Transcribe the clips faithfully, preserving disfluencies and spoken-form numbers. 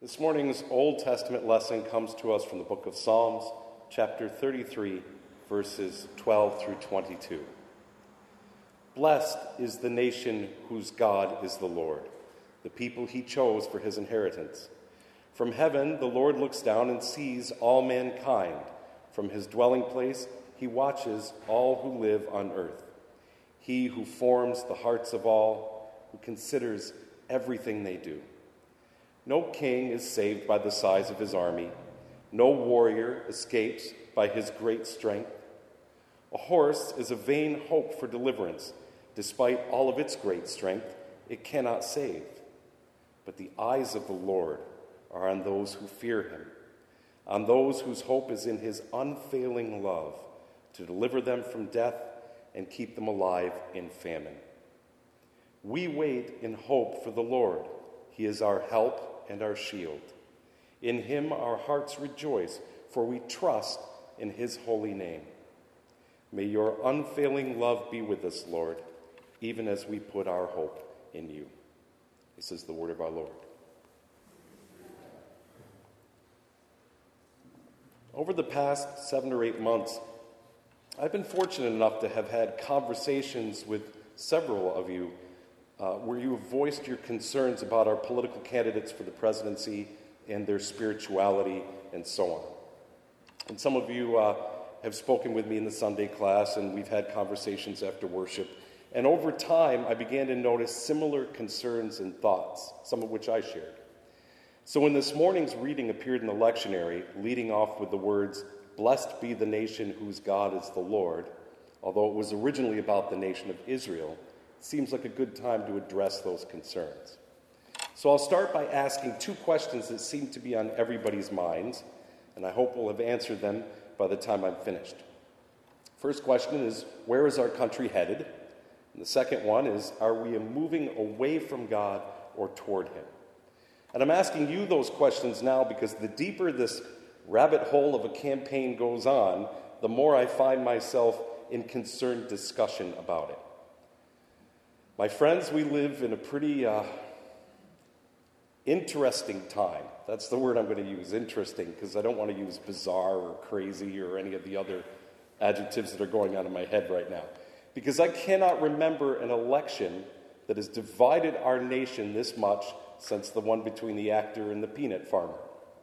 This morning's Old Testament lesson comes to us from the book of Psalms, chapter thirty-three, verses twelve through twenty-two. Blessed is the nation whose God is the Lord, the people he chose for his inheritance. From heaven the Lord looks down and sees all mankind. From his dwelling place he watches all who live on earth. He who forms the hearts of all, who considers everything they do. No king is saved by the size of his army. No warrior escapes by his great strength. A horse is a vain hope for deliverance. Despite all of its great strength, it cannot save. But the eyes of the Lord are on those who fear him, on those whose hope is in his unfailing love, to deliver them from death and keep them alive in famine. We wait in hope for the Lord. He is our help and our shield. In him our hearts rejoice, for we trust in his holy name. May your unfailing love be with us, Lord, even as we put our hope in you. This is the word of our Lord. Over the past seven or eight months, I've been fortunate enough to have had conversations with several of you Uh, where you have voiced your concerns about our political candidates for the presidency and their spirituality and so on. And some of you uh, have spoken with me in the Sunday class, and we've had conversations after worship. And over time, I began to notice similar concerns and thoughts, some of which I shared. So when this morning's reading appeared in the lectionary, leading off with the words, "Blessed be the nation whose God is the Lord," although it was originally about the nation of Israel, seems like a good time to address those concerns. So I'll start by asking two questions that seem to be on everybody's minds, and I hope we'll have answered them by the time I'm finished. First question is, where is our country headed? And the second one is, are we moving away from God or toward him? And I'm asking you those questions now because the deeper this rabbit hole of a campaign goes on, the more I find myself in concerned discussion about it. My friends, we live in a pretty uh, interesting time. That's the word I'm going to use, interesting, because I don't want to use bizarre or crazy or any of the other adjectives that are going on in my head right now. Because I cannot remember an election that has divided our nation this much since the one between the actor and the peanut farmer.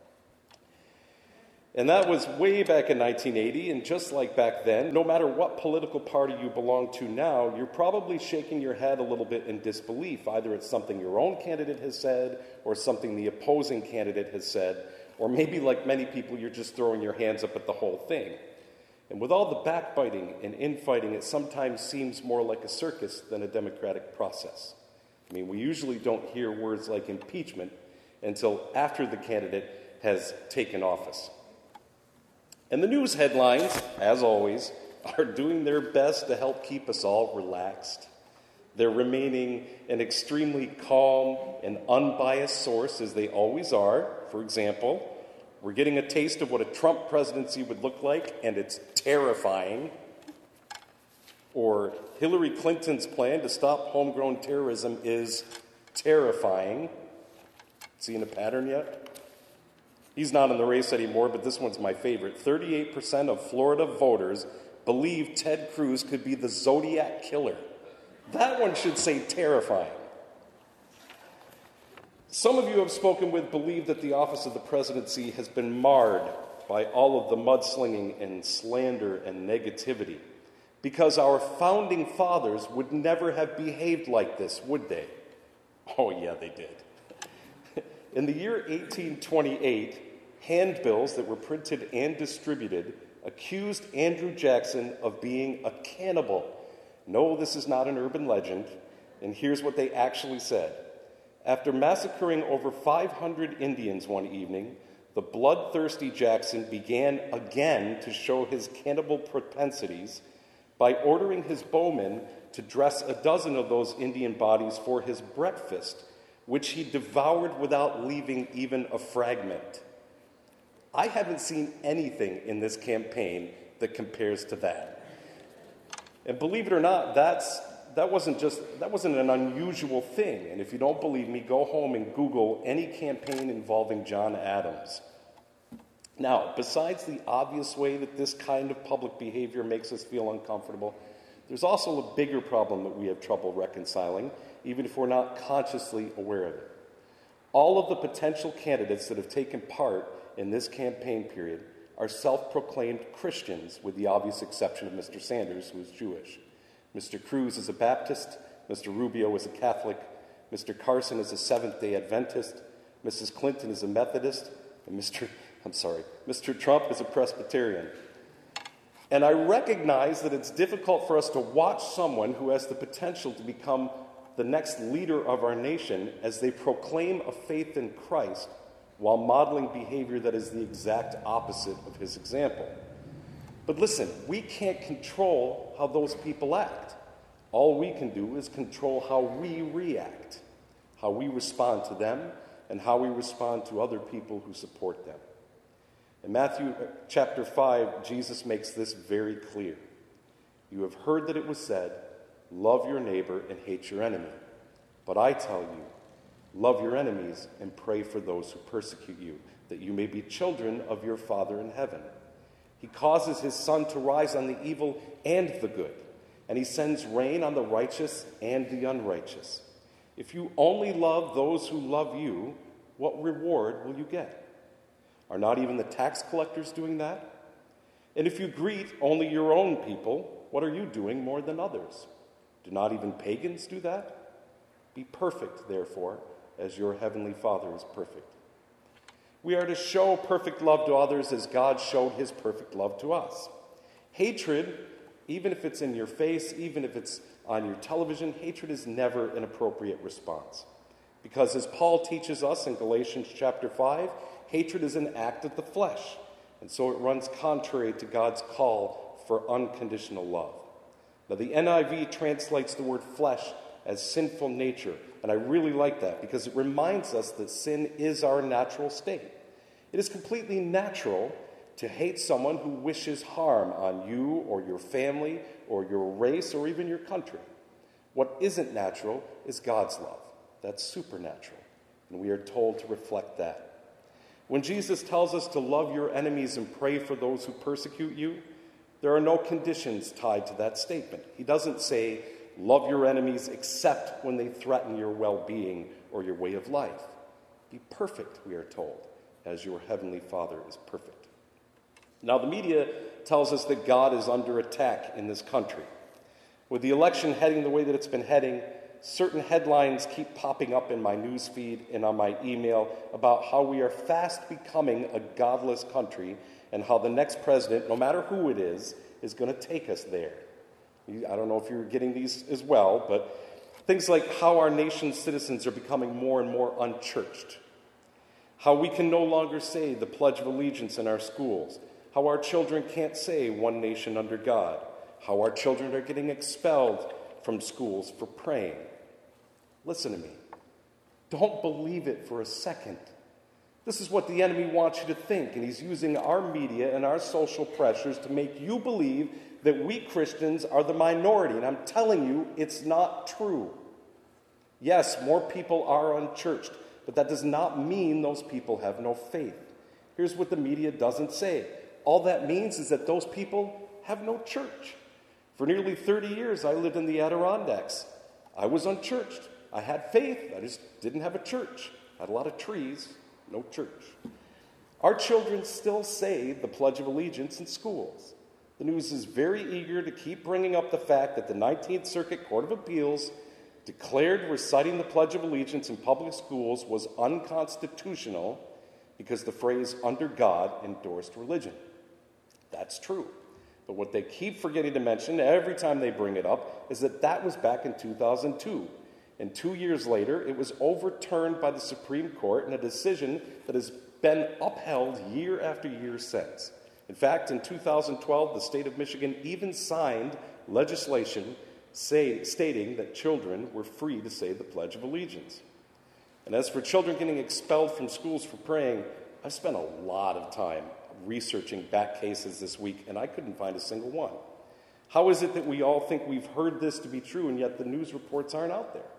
And that was way back in nineteen eighty, and just like back then, no matter what political party you belong to now, you're probably shaking your head a little bit in disbelief. Either it's something your own candidate has said, or something the opposing candidate has said, or maybe like many people, you're just throwing your hands up at the whole thing. And with all the backbiting and infighting, it sometimes seems more like a circus than a democratic process. I mean, we usually don't hear words like impeachment until after the candidate has taken office. And the news headlines, as always, are doing their best to help keep us all relaxed. They're remaining an extremely calm and unbiased source, as they always are. For example, we're getting a taste of what a Trump presidency would look like, and it's terrifying. Or Hillary Clinton's plan to stop homegrown terrorism is terrifying. Seeing a pattern yet? He's not in the race anymore, but this one's my favorite. thirty-eight percent of Florida voters believe Ted Cruz could be the Zodiac killer. That one should say terrifying. Some of you have spoken with believe that the office of the presidency has been marred by all of the mudslinging and slander and negativity, because our founding fathers would never have behaved like this, would they? Oh, yeah, they did. In the year eighteen twenty-eight, handbills that were printed and distributed accused Andrew Jackson of being a cannibal. No, this is not an urban legend, and here's what they actually said. After massacring over five hundred Indians one evening, the bloodthirsty Jackson began again to show his cannibal propensities by ordering his bowmen to dress a dozen of those Indian bodies for his breakfast, which he devoured without leaving even a fragment. I haven't seen anything in this campaign that compares to that. And believe it or not, that's that wasn't just, that wasn't an unusual thing. And if you don't believe me, go home and Google any campaign involving John Adams. Now, besides the obvious way that this kind of public behavior makes us feel uncomfortable, there's also a bigger problem that we have trouble reconciling, even if we're not consciously aware of it. All of the potential candidates that have taken part in this campaign period are self-proclaimed Christians, with the obvious exception of Mister Sanders, who is Jewish. Mister Cruz is a Baptist, Mister Rubio is a Catholic, Mister Carson is a Seventh-day Adventist, Missus Clinton is a Methodist, and Mister I'm sorry, Mister Trump is a Presbyterian. And I recognize that it's difficult for us to watch someone who has the potential to become the next leader of our nation as they proclaim a faith in Christ while modeling behavior that is the exact opposite of his example. But listen, we can't control how those people act. All we can do is control how we react, how we respond to them, and how we respond to other people who support them. In Matthew chapter five, Jesus makes this very clear. You have heard that it was said, love your neighbor and hate your enemy. But I tell you, love your enemies and pray for those who persecute you, that you may be children of your Father in heaven. He causes his sun to rise on the evil and the good, and he sends rain on the righteous and the unrighteous. If you only love those who love you, what reward will you get? Are not even the tax collectors doing that? And if you greet only your own people, what are you doing more than others? Do not even pagans do that? Be perfect, therefore, as your heavenly Father is perfect. We are to show perfect love to others as God showed his perfect love to us. Hatred, even if it's in your face, even if it's on your television, hatred is never an appropriate response. Because as Paul teaches us in Galatians chapter five, hatred is an act of the flesh, and so it runs contrary to God's call for unconditional love. Now, the N I V translates the word flesh as sinful nature, and I really like that because it reminds us that sin is our natural state. It is completely natural to hate someone who wishes harm on you or your family or your race or even your country. What isn't natural is God's love. That's supernatural, and we are told to reflect that. When Jesus tells us to love your enemies and pray for those who persecute you, there are no conditions tied to that statement. He doesn't say, love your enemies except when they threaten your well-being or your way of life. Be perfect, we are told, as your heavenly Father is perfect. Now, the media tells us that God is under attack in this country. With the election heading the way that it's been heading, certain headlines keep popping up in my news feed and on my email about how we are fast becoming a godless country and how the next president, no matter who it is, is going to take us there. I don't know if you're getting these as well, but things like how our nation's citizens are becoming more and more unchurched, how we can no longer say the Pledge of Allegiance in our schools, how our children can't say one nation under God, how our children are getting expelled from schools for praying. Listen to me. Don't believe it for a second. This is what the enemy wants you to think, and he's using our media and our social pressures to make you believe that we Christians are the minority, and I'm telling you, it's not true. Yes, more people are unchurched, but that does not mean those people have no faith. Here's what the media doesn't say. All that means is that those people have no church. For nearly thirty years, I lived in the Adirondacks. I was unchurched. I had faith. I just didn't have a church. I had a lot of trees, no church. Our children still say the Pledge of Allegiance in schools. The news is very eager to keep bringing up the fact that the nineteenth Circuit Court of Appeals declared reciting the Pledge of Allegiance in public schools was unconstitutional because the phrase "under God" endorsed religion. That's true. But what they keep forgetting to mention every time they bring it up is that that was back in two thousand two. And two years later, it was overturned by the Supreme Court in a decision that has been upheld year after year since. In fact, in two thousand twelve, the state of Michigan even signed legislation say, stating that children were free to say the Pledge of Allegiance. And as for children getting expelled from schools for praying, I've spent a lot of time researching back cases this week, and I couldn't find a single one. How is it that we all think we've heard this to be true, and yet the news reports aren't out there?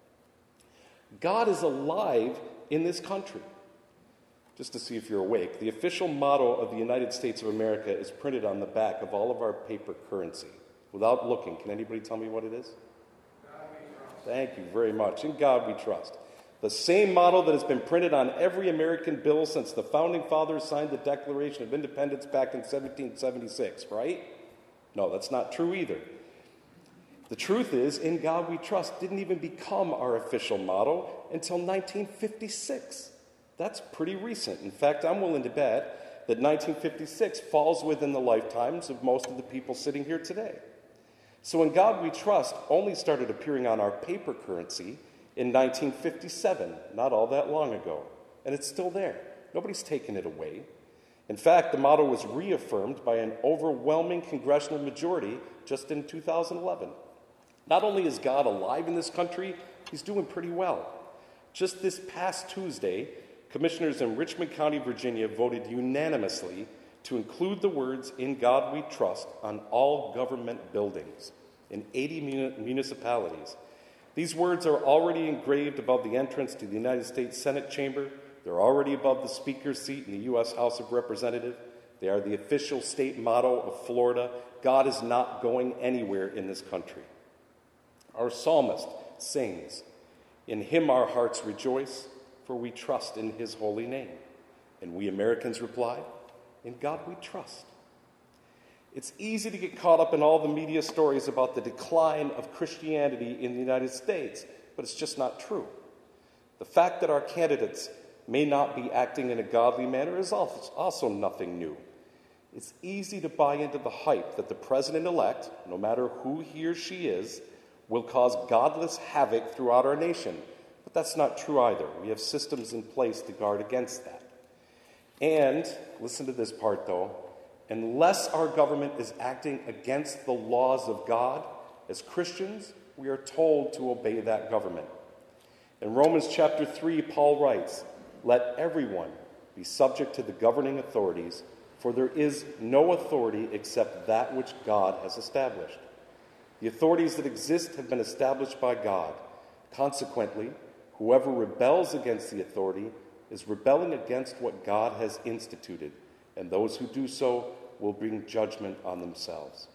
God is alive in this country. Just to see if you're awake, the official motto of the United States of America is printed on the back of all of our paper currency. Without looking, can anybody tell me what it is? God we trust. Thank you very much. In God we trust. The same motto that has been printed on every American bill since the Founding Fathers signed the Declaration of Independence back in seventeen seventy-six, right? No, that's not true either. The truth is, in God we trust didn't even become our official motto until nineteen fifty-six. That's pretty recent. In fact, I'm willing to bet that nineteen fifty-six falls within the lifetimes of most of the people sitting here today. So in God we trust only started appearing on our paper currency in nineteen fifty-seven, not all that long ago. And it's still there. Nobody's taken it away. In fact, the motto was reaffirmed by an overwhelming congressional majority just in two thousand eleven. Not only is God alive in this country, he's doing pretty well. Just this past Tuesday, commissioners in Richmond County, Virginia, voted unanimously to include the words, "In God We Trust," on all government buildings in eighty muni- municipalities. These words are already engraved above the entrance to the United States Senate chamber. They're already above the Speaker's seat in the U S House of Representatives. They are the official state motto of Florida. God is not going anywhere in this country. Our psalmist sings, "In him our hearts rejoice, for we trust in his holy name." And we Americans reply, "In God we trust." It's easy to get caught up in all the media stories about the decline of Christianity in the United States, but it's just not true. The fact that our candidates may not be acting in a godly manner is also nothing new. It's easy to buy into the hype that the president-elect, no matter who he or she is, will cause godless havoc throughout our nation. But that's not true either. We have systems in place to guard against that. And, listen to this part though, unless our government is acting against the laws of God, as Christians, we are told to obey that government. In Romans chapter three, Paul writes, "Let everyone be subject to the governing authorities, for there is no authority except that which God has established. The authorities that exist have been established by God. Consequently, whoever rebels against the authority is rebelling against what God has instituted, and those who do so will bring judgment on themselves."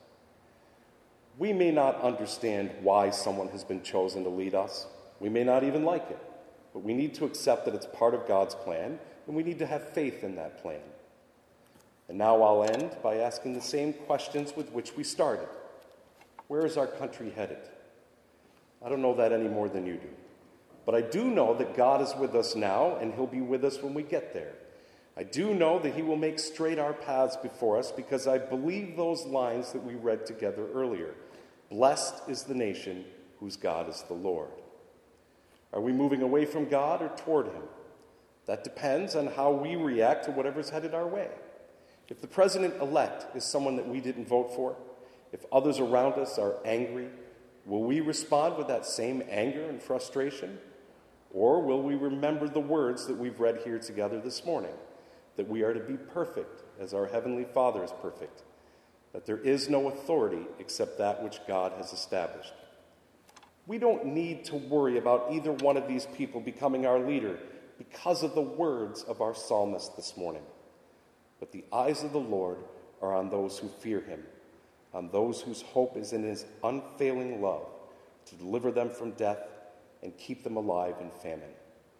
We may not understand why someone has been chosen to lead us. We may not even like it, but we need to accept that it's part of God's plan, and we need to have faith in that plan. And now I'll end by asking the same questions with which we started. Where is our country headed? I don't know that any more than you do. But I do know that God is with us now, and he'll be with us when we get there. I do know that he will make straight our paths before us, because I believe those lines that we read together earlier. Blessed is the nation whose God is the Lord. Are we moving away from God or toward him? That depends on how we react to whatever's headed our way. If the president-elect is someone that we didn't vote for, if others around us are angry, will we respond with that same anger and frustration? Or will we remember the words that we've read here together this morning, that we are to be perfect as our Heavenly Father is perfect, that there is no authority except that which God has established? We don't need to worry about either one of these people becoming our leader because of the words of our psalmist this morning. But the eyes of the Lord are on those who fear him, on those whose hope is in his unfailing love to deliver them from death and keep them alive in famine.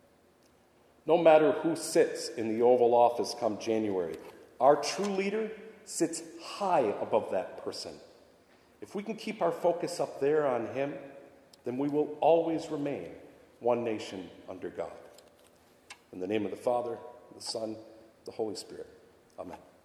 No matter who sits in the Oval Office come January, our true leader sits high above that person. If we can keep our focus up there on him, then we will always remain one nation under God. In the name of the Father, the Son, the Holy Spirit. Amen.